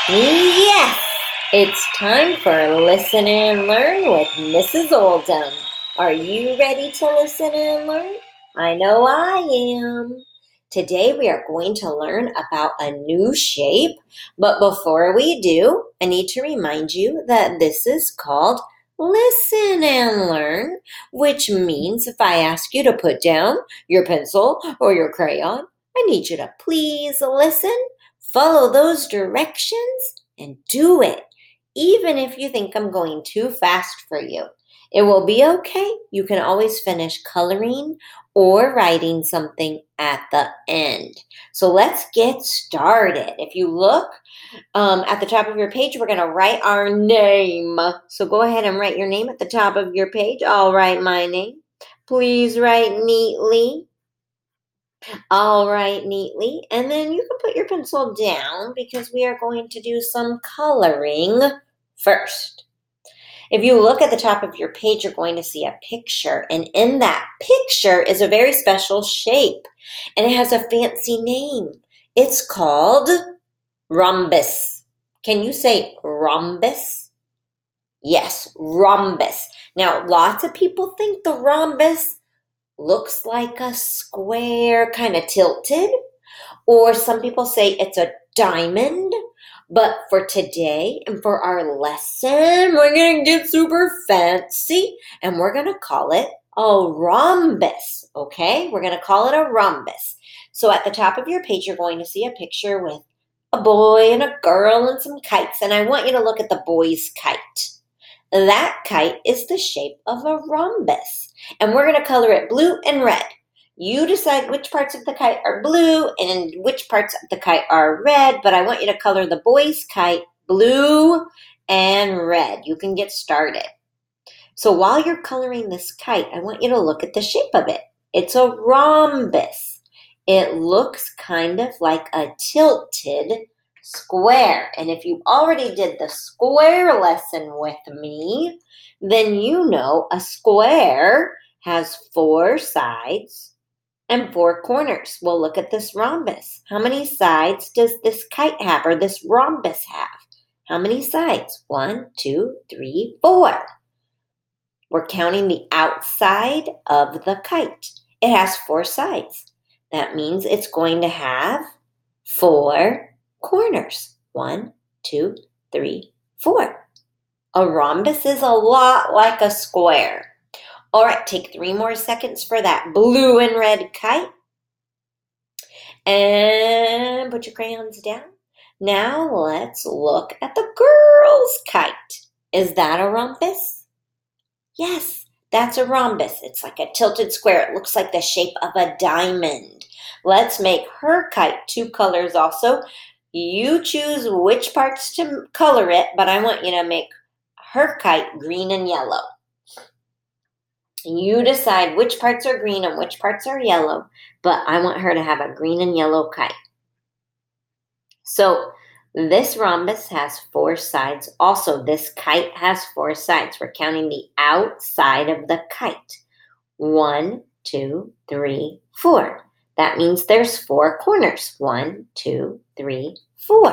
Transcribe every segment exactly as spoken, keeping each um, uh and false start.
Yes, it's time for Listen and Learn with Missus Oldham. Are you ready to listen and learn? I know I am. Today we are going to learn about a new shape, but before we do, I need to remind you that this is called Listen and Learn, which means if I ask you to put down your pencil or your crayon, I need you to please listen, follow those directions, and do it, even if you think I'm going too fast for you. It will be okay. You can always finish coloring or writing something at the end. So let's get started. If you look um, at the top of your page, we're going to write our name. So go ahead and write your name at the top of your page. I'll write my name. Please write neatly. I'll write neatly, and then you can put your pencil down because we are going to do some coloring first. If you look at the top of your page, you're going to see a picture, and in that picture is a very special shape, and it has a fancy name. It's called rhombus. Can you say rhombus? Yes, rhombus. Now, lots of people think the rhombus looks like a square, kind of tilted, or some people say it's a diamond. But for today and for our lesson, we're going to get super fancy and we're going to call it a rhombus, okay? We're going to call it a rhombus. So at the top of your page, you're going to see a picture with a boy and a girl and some kites, and I want you to look at the boy's kite. That kite is the shape of a rhombus, and we're going to color it blue and red. You decide which parts of the kite are blue and which parts of the kite are red, but I want you to color the boy's kite blue and red. You can get started. So while you're coloring this kite, I want you to look at the shape of it. It's a rhombus. It looks kind of like a tilted square. And if you already did the square lesson with me, then you know a square has four sides and four corners. Well, look at this rhombus. How many sides does this kite have, or this rhombus have? How many sides? One, two, three, four. We're counting the outside of the kite. It has four sides. That means it's going to have four corners. One, two, three, four. A rhombus is a lot like a square. All right, take three more seconds for that blue and red kite. And put your crayons down. Now let's look at the girl's kite. Is that a rhombus? Yes, that's a rhombus. It's like a tilted square. It looks like the shape of a diamond. Let's make her kite two colors also. You choose which parts to color it, but I want you to make her kite green and yellow. You decide which parts are green and which parts are yellow, but I want her to have a green and yellow kite. So this rhombus has four sides. Also, this kite has four sides. We're counting the outside of the kite. One, two, three, four. That means there's four corners. One, two, three, four.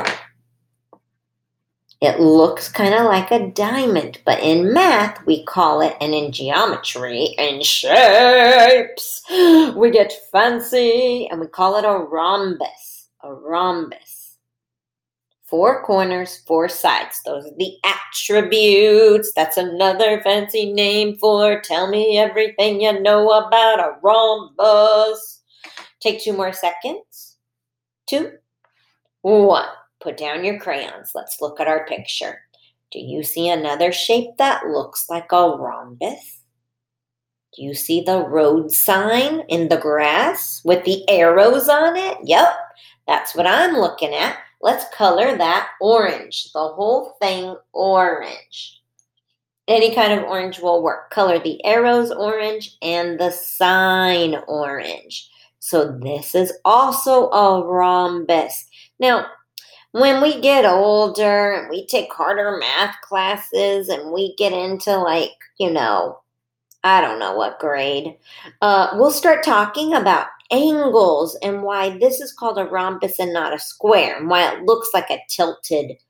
It looks kind of like a diamond, but in math, we call it, and in geometry and shapes, we get fancy, and we call it a rhombus. A rhombus. Four corners, four sides. Those are the attributes. That's another fancy name for tell me everything you know about a rhombus. Take two more seconds. Two, one. Put down your crayons. Let's look at our picture. Do you see another shape that looks like a rhombus? Do you see the road sign in the grass with the arrows on it? Yep, that's what I'm looking at. Let's color that orange, the whole thing orange. Any kind of orange will work. Color the arrows orange and the sign orange. So this is also a rhombus. Now, when we get older and we take harder math classes and we get into like, you know, I don't know what grade, uh, we'll start talking about angles and why this is called a rhombus and not a square, and why it looks like a tilted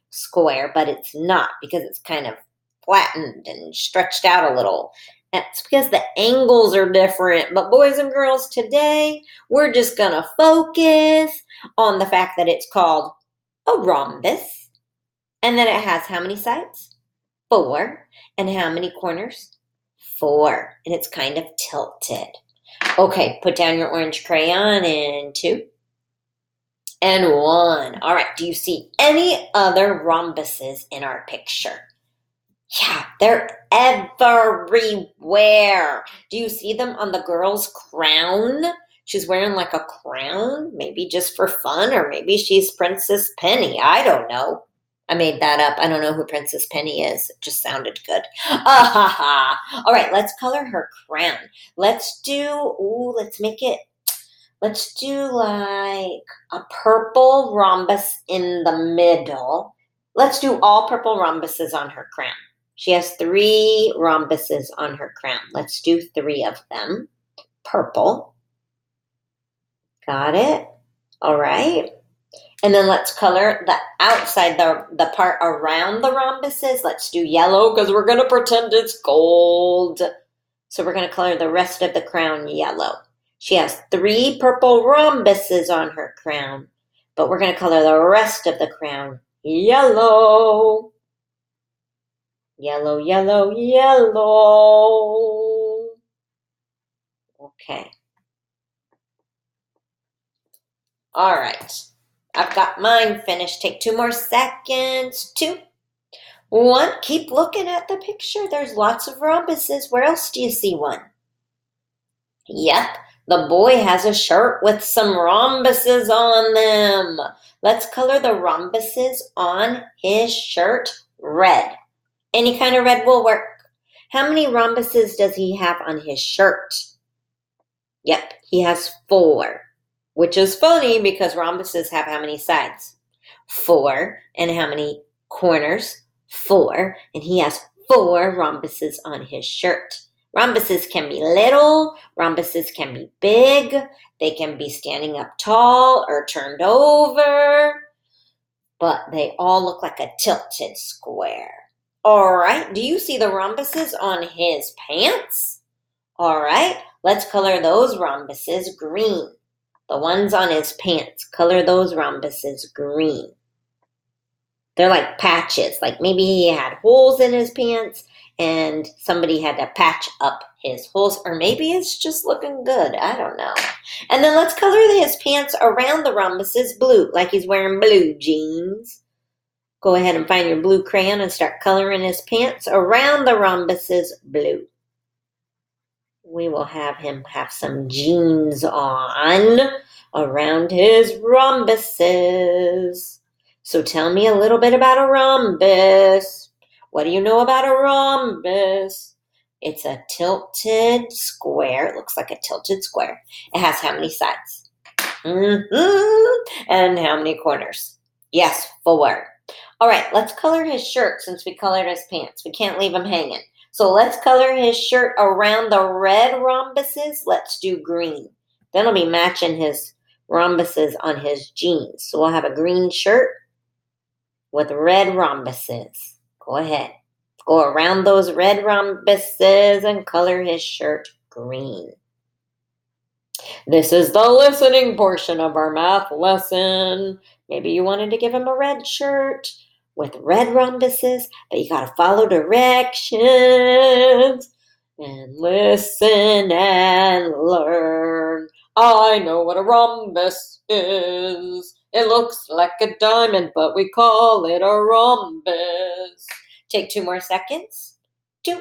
square, but it's not because it's kind of flattened and stretched out a little. That's because the angles are different. But boys and girls, today we're just going to focus on the fact that it's called a rhombus. And then it has how many sides? Four. And how many corners? Four. And it's kind of tilted. Okay, put down your orange crayon in two. And one. All right, do you see any other rhombuses in our picture? Yeah, they're everywhere. Do you see them on the girl's crown? She's wearing like a crown, maybe just for fun, or maybe she's Princess Penny. I don't know. I made that up. I don't know who Princess Penny is. It just sounded good. Ah, ha, ha. All right, let's color her crown. Let's do, ooh, let's make it, let's do like a purple rhombus in the middle. Let's do all purple rhombuses on her crown. She has three rhombuses on her crown. Let's do three of them. Purple. Got it? All right. And then let's color the outside, the, the part around the rhombuses. Let's do yellow because we're going to pretend it's gold. So we're going to color the rest of the crown yellow. She has three purple rhombuses on her crown, but we're going to color the rest of the crown yellow. Yellow, yellow, yellow. Okay. All right. I've got mine finished. Take two more seconds. Two. One. Keep looking at the picture. There's lots of rhombuses. Where else do you see one? Yep. The boy has a shirt with some rhombuses on them. Let's color the rhombuses on his shirt red. Any kind of red will work. How many rhombuses does he have on his shirt? Yep, he has four. Which is funny because rhombuses have how many sides? Four. And how many corners? Four. And he has four rhombuses on his shirt. Rhombuses can be little. Rhombuses can be big. They can be standing up tall or turned over. But they all look like a tilted square. All right. Do you see the rhombuses on his pants? All right. Let's color those rhombuses green. The ones on his pants, color those rhombuses green. They're like patches, like maybe he had holes in his pants and somebody had to patch up his holes, or maybe it's just looking good. I don't know. And then let's color his pants around the rhombuses blue, like he's wearing blue jeans. Go ahead and find your blue crayon and start coloring his pants around the rhombuses blue. We will have him have some jeans on around his rhombuses. So tell me a little bit about a rhombus. What do you know about a rhombus? It's a tilted square. It looks like a tilted square. It has how many sides? Mm-hmm. And how many corners? Yes, four. All right, let's color his shirt since we colored his pants. We can't leave him hanging. So let's color his shirt around the red rhombuses. Let's do green. That'll be matching his rhombuses on his jeans. So we'll have a green shirt with red rhombuses. Go ahead. Go around those red rhombuses and color his shirt green. This is the listening portion of our math lesson. Maybe you wanted to give him a red shirt with red rhombuses, but you got to follow directions and listen and learn. I know what a rhombus is. It looks like a diamond, but we call it a rhombus. Take two more seconds. Two.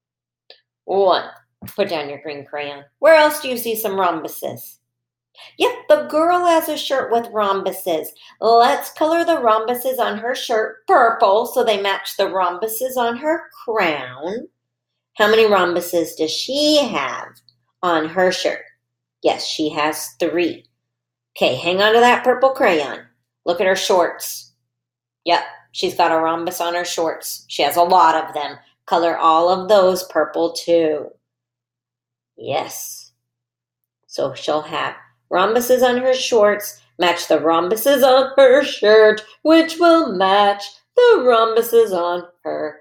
One. Put down your green crayon. Where else do you see some rhombuses? Yep, the girl has a shirt with rhombuses. Let's color the rhombuses on her shirt purple so they match the rhombuses on her crown. How many rhombuses does she have on her shirt? Yes, she has three. Okay, hang on to that purple crayon. Look at her shorts. Yep, she's got a rhombus on her shorts. She has a lot of them. Color all of those purple too. Yes. So she'll have rhombuses on her shorts, match the rhombuses on her shirt, which will match the the rhombuses on her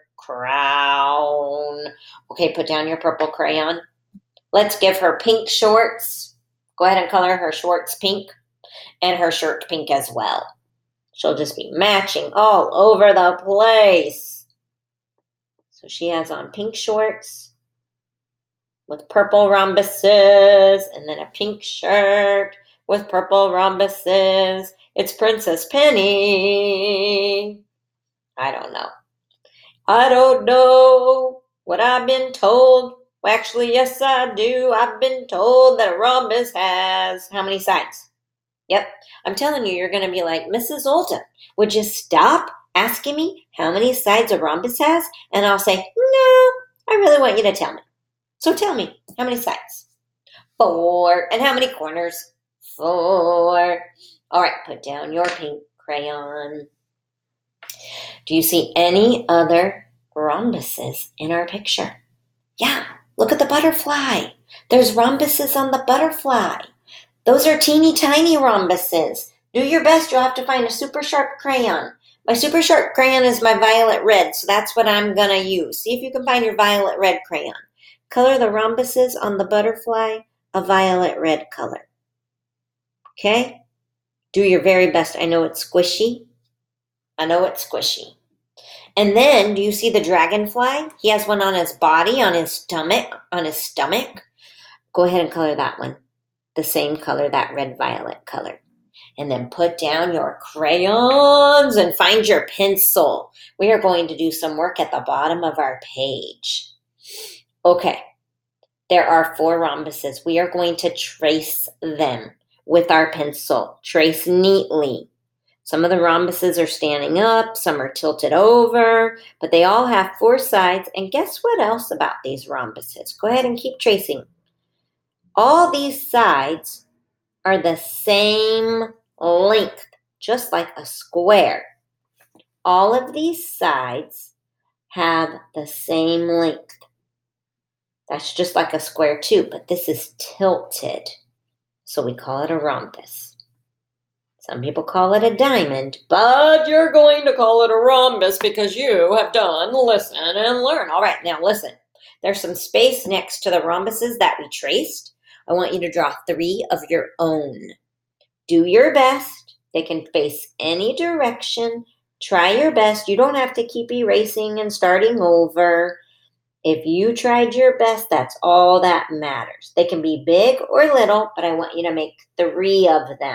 crown. Okay, put down your purple crayon. Let's give her pink shorts. Go ahead and color her shorts pink and her shirt pink as well. She'll just be matching all over the place. So she has on pink shorts with purple rhombuses and then a pink shirt with purple rhombuses. It's Princess Penny. I don't know. I don't know what I've been told. Well, actually, yes, I do. I've been told that a rhombus has how many sides? Yep. I'm telling you, you're going to be like, Missus Oldham, would you stop asking me how many sides a rhombus has? And I'll say, no, I really want you to tell me. So tell me, how many sides? Four. And how many corners? Four. All right, put down your pink crayon. Do you see any other rhombuses in our picture? Yeah, look at the butterfly. There's rhombuses on the butterfly. Those are teeny tiny rhombuses. Do your best. You'll have to find a super sharp crayon. My super sharp crayon is my violet red, so that's what I'm going to use. See if you can find your violet red crayon. Color the rhombuses on the butterfly a violet red color. Okay? Do your very best. I know it's squishy. I know it's squishy. And then, do you see the dragonfly? He has one on his body, on his stomach, on his stomach. Go ahead and color that one. The same color, that red violet color. And then put down your crayons and find your pencil. We are going to do some work at the bottom of our page. Okay, there are four rhombuses. We are going to trace them with our pencil. Trace neatly. Some of the rhombuses are standing up, some are tilted over, but they all have four sides. And guess what else about these rhombuses? Go ahead and keep tracing. All these sides are the same length, just like a square. All of these sides have the same length. That's just like a square too, but this is tilted. So we call it a rhombus. Some people call it a diamond, but you're going to call it a rhombus because you have done listen and learn. All right, now listen. There's some space next to the rhombuses that we traced. I want you to draw three of your own. Do your best. They can face any direction. Try your best. You don't have to keep erasing and starting over. If you tried your best, that's all that matters. They can be big or little, but I want you to make three of them.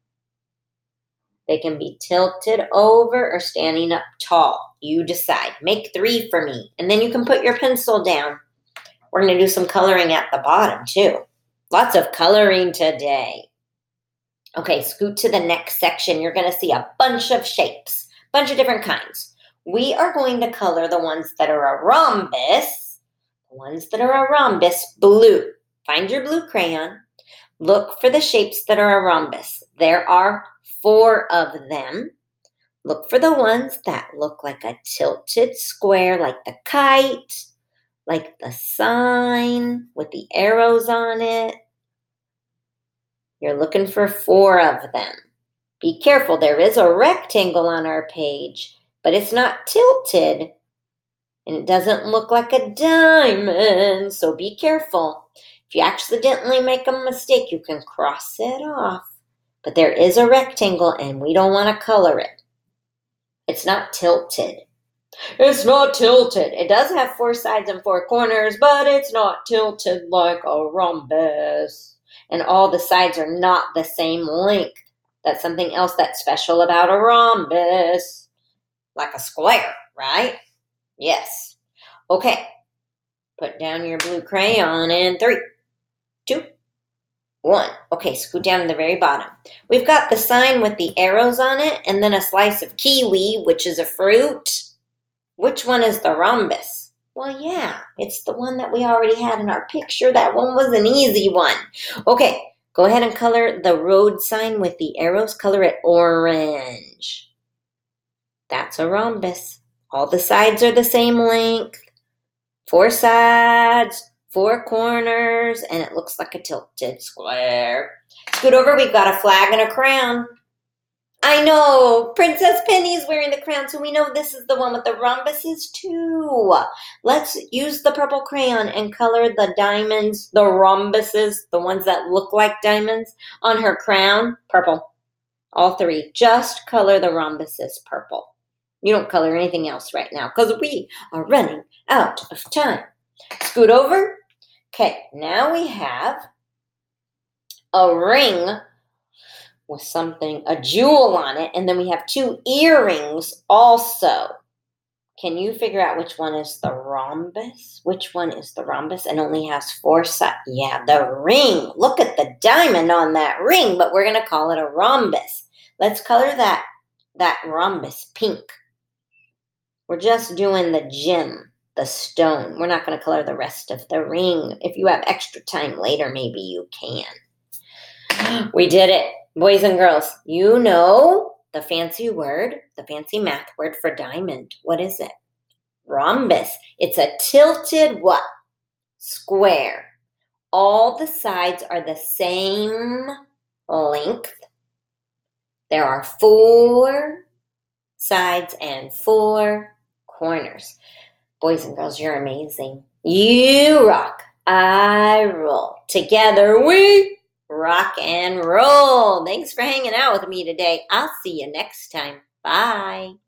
They can be tilted over or standing up tall. You decide. Make three for me. And then you can put your pencil down. We're going to do some coloring at the bottom too. Lots of coloring today. Okay, scoot to the next section. You're going to see a bunch of shapes. A bunch of different kinds. We are going to color the ones that are a rhombus. The ones that are a rhombus, blue. Find your blue crayon. Look for the shapes that are a rhombus. There are four of them. Look for the ones that look like a tilted square, like the kite, like the sign with the arrows on it. You're looking for four of them. Be careful, there is a rectangle on our page, but it's not tilted, and it doesn't look like a diamond, so be careful. If you accidentally make a mistake, you can cross it off. But there is a rectangle, and we don't want to color it. It's not tilted. It's not tilted. It does have four sides and four corners, but it's not tilted like a rhombus. And all the sides are not the same length. That's something else that's special about a rhombus. Like a square, right? Yes. Okay. Put down your blue crayon in three, two, one. Okay, scoot down to the very bottom. We've got the sign with the arrows on it and then a slice of kiwi, which is a fruit. Which one is the rhombus? Well, yeah, it's the one that we already had in our picture. That one was an easy one. Okay, go ahead and color the road sign with the arrows. Color it orange. That's a rhombus. All the sides are the same length. Four sides, four corners, and it looks like a tilted square. Scoot over, we've got a flag and a crown. I know, Princess Penny's wearing the crown, so we know this is the one with the rhombuses too. Let's use the purple crayon and color the diamonds, the rhombuses, the ones that look like diamonds, on her crown. Purple. All three. Just color the rhombuses purple. You don't color anything else right now because we are running out of time. Scoot over. Okay, now we have a ring with something, a jewel on it, and then we have two earrings also. Can you figure out which one is the rhombus? Which one is the rhombus and only has four sides? Yeah, the ring. Look at the diamond on that ring, but we're going to call it a rhombus. Let's color that, that rhombus pink. We're just doing the gem, the stone. We're not going to color the rest of the ring. If you have extra time later, maybe you can. We did it. Boys and girls, you know the fancy word, the fancy math word for diamond. What is it? Rhombus. It's a tilted what? Square. All the sides are the same length. There are four sides and four corners. Boys and girls, you're amazing. You rock. I roll. Together we rock and roll. Thanks for hanging out with me today. I'll see you next time. Bye.